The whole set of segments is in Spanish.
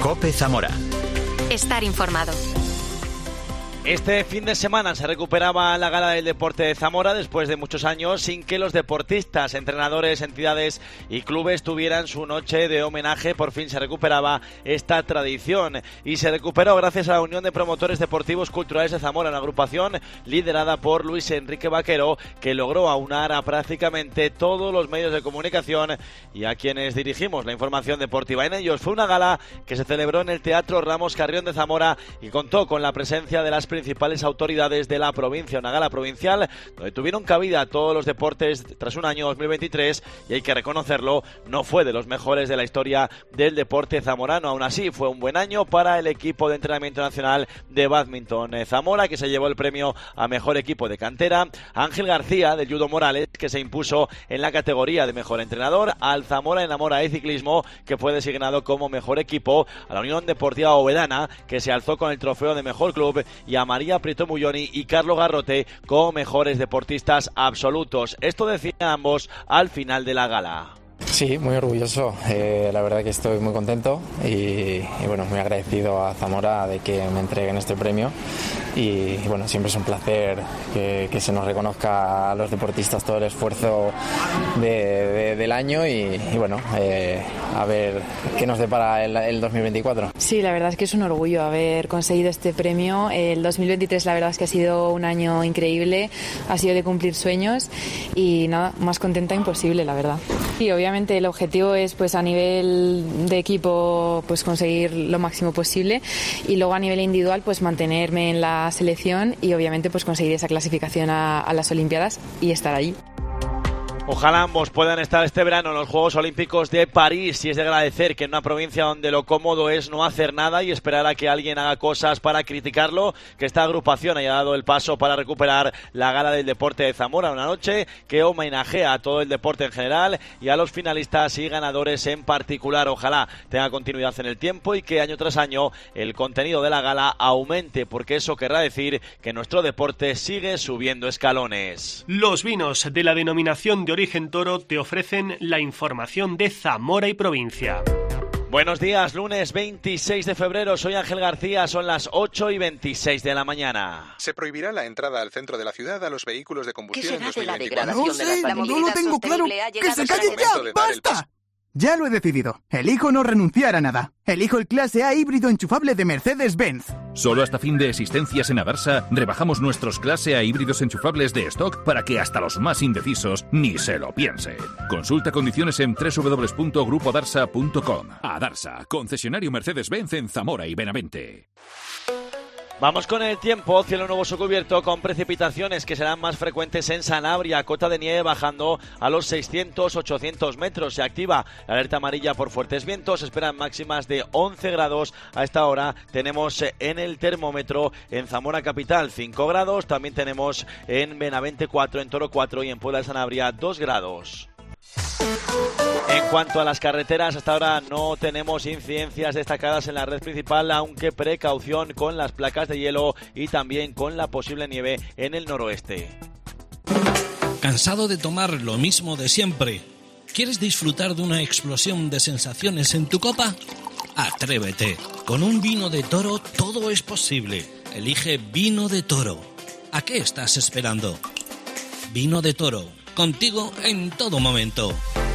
COPE Zamora. Estar informado. Este fin de semana se recuperaba la Gala del Deporte de Zamora después de muchos años sin que los deportistas, entrenadores, entidades y clubes tuvieran su noche de homenaje. Por fin se recuperaba esta tradición y se recuperó gracias a la Unión de Promotores Deportivos Culturales de Zamora, una agrupación liderada por Luis Enrique Vaquero, que logró aunar a prácticamente todos los medios de comunicación y a quienes dirigimos la información deportiva. En ellos fue una gala que se celebró en el Teatro Ramos Carrión de Zamora y contó con la presencia de las principales autoridades de la provincia, una gala provincial donde tuvieron cabida todos los deportes tras un año 2023 y hay que reconocerlo, no fue de los mejores de la historia del deporte zamorano. Aún así fue un buen año para el equipo de entrenamiento nacional de bádminton Zamora, que se llevó el premio a mejor equipo de cantera. Ángel García del Judo Morales, que se impuso en la categoría de mejor entrenador. Al Zamora Enamora de ciclismo, que fue designado como mejor equipo. A la Unión Deportiva Ovedana, que se alzó con el trofeo de mejor club, y a María Prieto Mulloni y Carlos Garrote como mejores deportistas absolutos. Esto decían ambos al final de la gala. Sí, muy orgulloso. La verdad que estoy muy contento y bueno, muy agradecido a Zamora de que me entreguen este premio y bueno, siempre es un placer que se nos reconozca a los deportistas todo el esfuerzo del año y bueno, a ver qué nos depara el 2024. Sí, la verdad es que es un orgullo haber conseguido este premio. El 2023 la verdad es que ha sido un año increíble, ha sido de cumplir sueños y nada, más contenta imposible, la verdad. Y obviamente el objetivo es pues a nivel de equipo pues conseguir lo máximo posible y luego a nivel individual pues mantenerme en la selección y obviamente pues conseguir esa clasificación a las Olimpiadas y estar allí. Ojalá ambos puedan estar este verano en los Juegos Olímpicos de París, y es de agradecer que en una provincia donde lo cómodo es no hacer nada y esperar a que alguien haga cosas para criticarlo, que esta agrupación haya dado el paso para recuperar la Gala del Deporte de Zamora, una noche que homenajea a todo el deporte en general y a los finalistas y ganadores en particular. Ojalá tenga continuidad en el tiempo y que año tras año el contenido de la gala aumente, porque eso querrá decir que nuestro deporte sigue subiendo escalones. Los vinos de la denominación de origen Toro te ofrecen la información de Zamora y provincia. Buenos días, lunes 26 de febrero, soy Ángel García, son las 8:26 de la mañana. Se prohibirá la entrada al centro de la ciudad a los vehículos de combustión en 2024. No sé, no lo tengo claro. ¡Que se callen ya! ¡Basta! Ya lo he decidido. Elijo no renunciar a nada. Elijo el clase A híbrido enchufable de Mercedes-Benz. Solo hasta fin de existencias en Adarsa rebajamos nuestros clase A híbridos enchufables de stock para que hasta los más indecisos ni se lo piensen. Consulta condiciones en www.grupodarsa.com. Adarsa, concesionario Mercedes-Benz en Zamora y Benavente. Vamos con el tiempo, cielo nuboso cubierto con precipitaciones que serán más frecuentes en Sanabria, cota de nieve bajando a los 600-800 metros. Se activa la alerta amarilla por fuertes vientos, se esperan máximas de 11 grados. A esta hora tenemos en el termómetro en Zamora capital 5 grados, también tenemos en Benavente 4, en Toro 4 y en Puebla de Sanabria 2 grados. En cuanto a las carreteras, hasta ahora no tenemos incidencias destacadas en la red principal, aunque precaución con las placas de hielo y también con la posible nieve en el noroeste. ¿Cansado de tomar lo mismo de siempre? ¿Quieres disfrutar de una explosión de sensaciones en tu copa? Atrévete. Con un vino de Toro todo es posible. Elige Vino de Toro. ¿A qué estás esperando? Vino de Toro. Contigo en todo momento.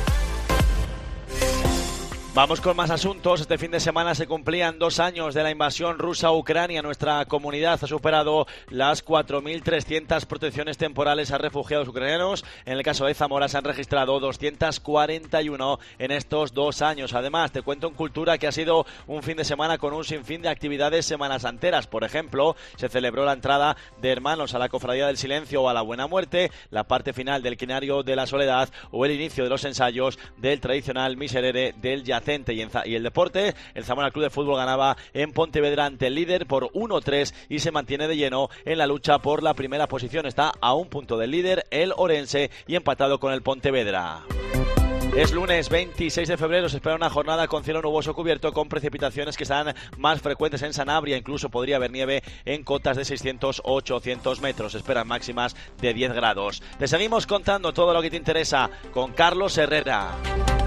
Vamos con más asuntos. Este fin de semana se cumplían 2 años de la invasión rusa a Ucrania. Nuestra comunidad ha superado las 4.300 protecciones temporales a refugiados ucranianos. En el caso de Zamora se han registrado 241 en estos 2 años. Además, te cuento en cultura que ha sido un fin de semana con un sinfín de actividades semanasanteras. Por ejemplo, se celebró la entrada de hermanos a la Cofradía del Silencio o a la Buena Muerte, la parte final del Quinario de la Soledad o el inicio de los ensayos del tradicional Miserere del Yacente. Y el deporte, el Zamora Club de Fútbol ganaba en Pontevedra ante el líder por 1-3 y se mantiene de lleno en la lucha por la primera posición. Está a un punto del líder, el Orense, y empatado con el Pontevedra. Es lunes 26 de febrero, se espera una jornada con cielo nuboso cubierto con precipitaciones que serán más frecuentes en Sanabria, incluso podría haber nieve en cotas de 600-800 metros, se esperan máximas de 10 grados. Te seguimos contando todo lo que te interesa con Carlos Herrera.